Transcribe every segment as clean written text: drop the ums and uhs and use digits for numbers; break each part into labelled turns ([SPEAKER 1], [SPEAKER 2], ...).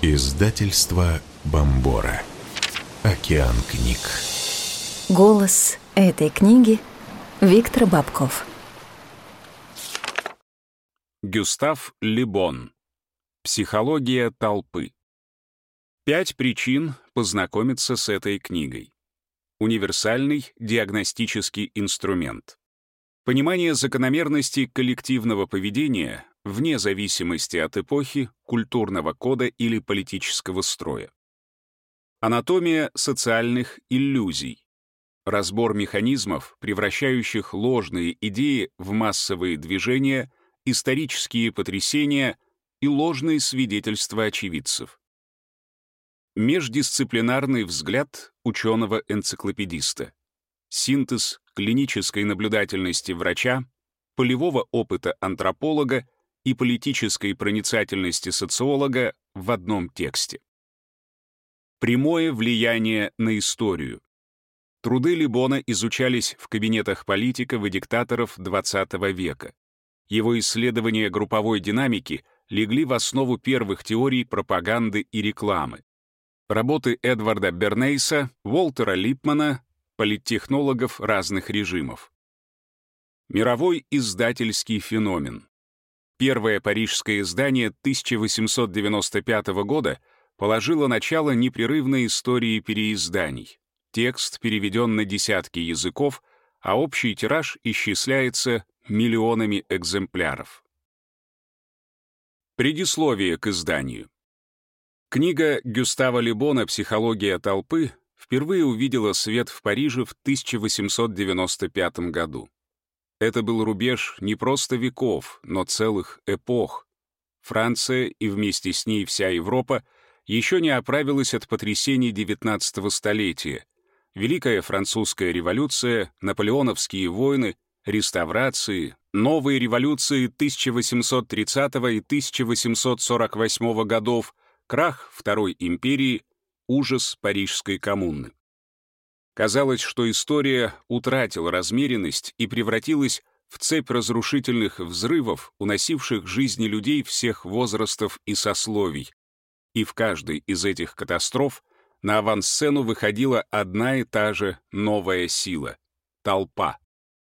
[SPEAKER 1] Издательство Бомбора. Океан книг.
[SPEAKER 2] Голос этой книги Виктор Бабков.
[SPEAKER 3] Гюстав Ле Бон. Психология толпы. 5 причин познакомиться с этой книгой. Универсальный диагностический инструмент. Понимание закономерностей коллективного поведения вне зависимости от эпохи, культурного кода или политического строя. Анатомия социальных иллюзий. Разбор механизмов, превращающих ложные идеи в массовые движения, исторические потрясения и ложные свидетельства очевидцев. Междисциплинарный взгляд ученого-энциклопедиста. Синтез клинической наблюдательности врача, полевого опыта антрополога и политической проницательности социолога в одном тексте. Прямое влияние на историю. Труды Ле Бона изучались в кабинетах политиков и диктаторов XX века. Его исследования групповой динамики легли в основу первых теорий пропаганды и рекламы. Работы Эдварда Бернейса, Уолтера Липмана, политтехнологов разных режимов. Мировой издательский феномен. Первое парижское издание 1895 года положило начало непрерывной истории переизданий. Текст переведен на десятки языков, а общий тираж исчисляется миллионами экземпляров. Предисловие к изданию. Книга Гюстава Ле Бона «Психология толпы» впервые увидела свет в Париже в 1895 году. Это был рубеж не просто веков, но целых эпох. Франция и вместе с ней вся Европа еще не оправилась от потрясений XIX столетия. Великая французская революция, наполеоновские войны, реставрации, новые революции 1830 и 1848 годов, крах Второй империи, ужас Парижской коммуны. Казалось, что история утратила размеренность и превратилась в цепь разрушительных взрывов, уносивших жизни людей всех возрастов и сословий. И в каждой из этих катастроф на авансцену выходила одна и та же новая сила — толпа.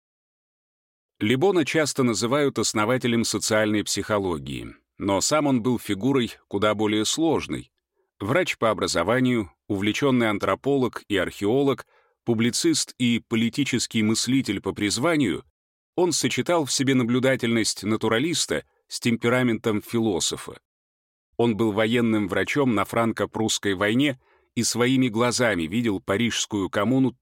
[SPEAKER 3] Ле Бона часто называют основателем социальной психологии, но сам он был фигурой куда более сложной. Врач по образованию, увлеченный антрополог и археолог, публицист и политический мыслитель по призванию, он сочетал в себе наблюдательность натуралиста с темпераментом философа. Он был военным врачом на франко-прусской войне и своими глазами видел Парижскую коммуну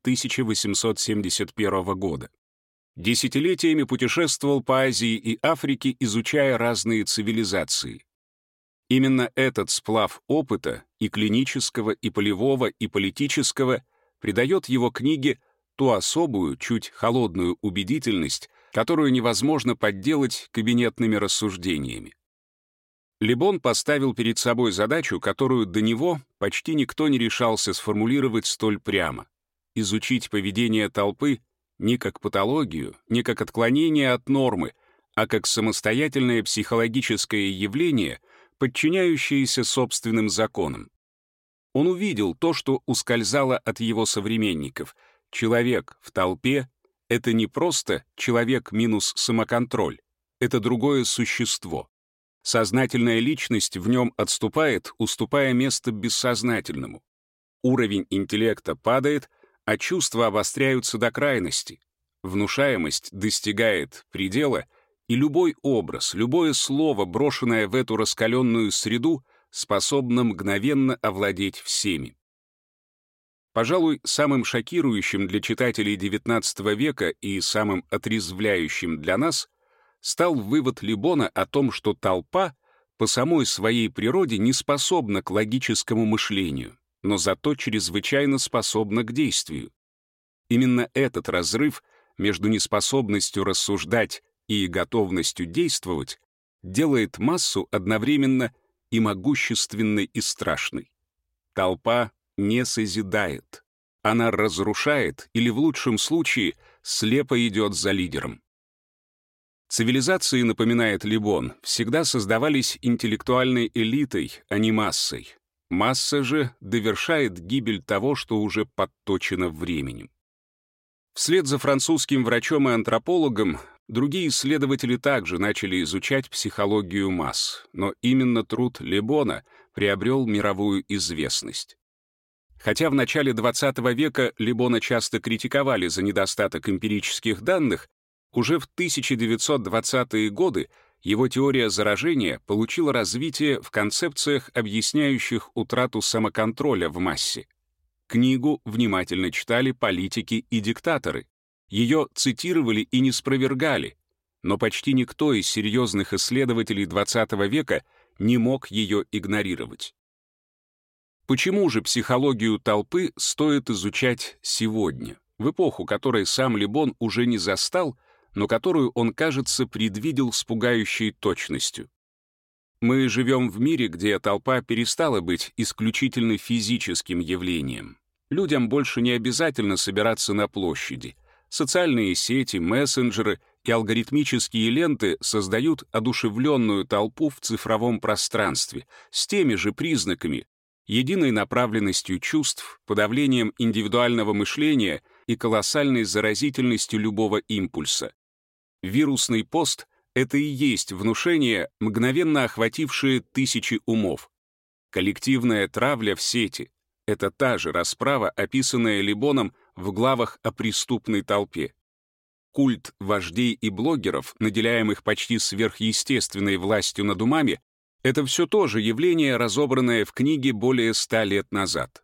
[SPEAKER 3] 1871 года. Десятилетиями путешествовал по Азии и Африке, изучая разные цивилизации. Именно этот сплав опыта и клинического, и полевого, и политического придает его книге ту особую, чуть холодную убедительность, которую невозможно подделать кабинетными рассуждениями. Ле Бон поставил перед собой задачу, которую до него почти никто не решался сформулировать столь прямо — изучить поведение толпы не как патологию, не как отклонение от нормы, а как самостоятельное психологическое явление, подчиняющееся собственным законам. Он увидел то, что ускользало от его современников. Человек в толпе — это не просто человек минус самоконтроль, это другое существо. Сознательная личность в нем отступает, уступая место бессознательному. Уровень интеллекта падает, а чувства обостряются до крайности. Внушаемость достигает предела, и любой образ, любое слово, брошенное в эту раскаленную среду, способно мгновенно овладеть всеми. Пожалуй, самым шокирующим для читателей XIX века и самым отрезвляющим для нас стал вывод Ле Бона о том, что толпа по самой своей природе не способна к логическому мышлению, но зато чрезвычайно способна к действию. Именно этот разрыв между неспособностью рассуждать и готовностью действовать делает массу одновременно и могущественной, и страшной. Толпа не созидает. Она разрушает или, в лучшем случае, слепо идет за лидером. Цивилизации, напоминает Ле Бон, всегда создавались интеллектуальной элитой, а не массой. Масса же довершает гибель того, что уже подточено временем. Вслед за французским врачом и антропологом другие исследователи также начали изучать психологию масс, но именно труд Лебона приобрел мировую известность. Хотя в начале XX века Лебона часто критиковали за недостаток эмпирических данных, уже в 1920-е годы его теория заражения получила развитие в концепциях, объясняющих утрату самоконтроля в массе. Книгу внимательно читали политики и диктаторы. Ее цитировали и не спровергали, но почти никто из серьезных исследователей XX века не мог ее игнорировать. Почему же психологию толпы стоит изучать сегодня, в эпоху, которой сам Лебон уже не застал, но которую он, кажется, предвидел с пугающей точностью? Мы живем в мире, где толпа перестала быть исключительно физическим явлением. Людям больше не обязательно собираться на площади. Социальные сети, мессенджеры и алгоритмические ленты создают одушевленную толпу в цифровом пространстве с теми же признаками: единой направленностью чувств, подавлением индивидуального мышления и колоссальной заразительностью любого импульса. Вирусный пост — это и есть внушение, мгновенно охватившее тысячи умов. Коллективная травля в сети — это та же расправа, описанная Лебоном в главах о преступной толпе. Культ вождей и блогеров, наделяемых почти сверхъестественной властью над умами, это все то же явление, разобранное в книге более 100 лет назад.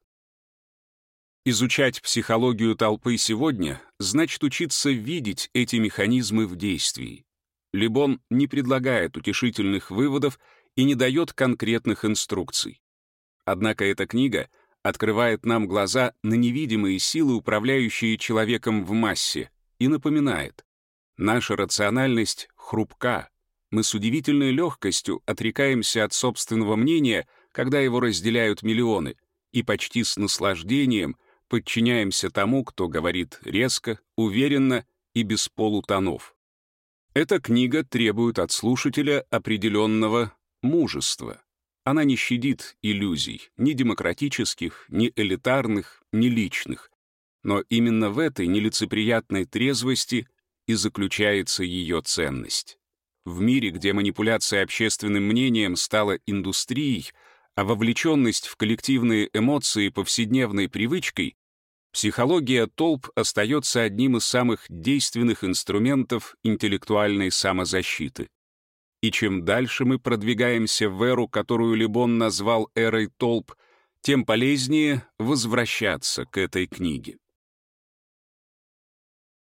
[SPEAKER 3] Изучать психологию толпы сегодня значит учиться видеть эти механизмы в действии. Лебон не предлагает утешительных выводов и не дает конкретных инструкций. Однако эта книга открывает нам глаза на невидимые силы, управляющие человеком в массе, и напоминает: наша рациональность хрупка, мы с удивительной легкостью отрекаемся от собственного мнения, когда его разделяют миллионы, и почти с наслаждением подчиняемся тому, кто говорит резко, уверенно и без полутонов. Эта книга требует от слушателя определенного мужества. Она не щадит иллюзий, ни демократических, ни элитарных, ни личных. Но именно в этой нелицеприятной трезвости и заключается ее ценность. В мире, где манипуляция общественным мнением стала индустрией, а вовлеченность в коллективные эмоции повседневной привычкой, психология толп остается одним из самых действенных инструментов интеллектуальной самозащиты. И чем дальше мы продвигаемся в эру, которую Лебон назвал эрой толп, тем полезнее возвращаться к этой книге.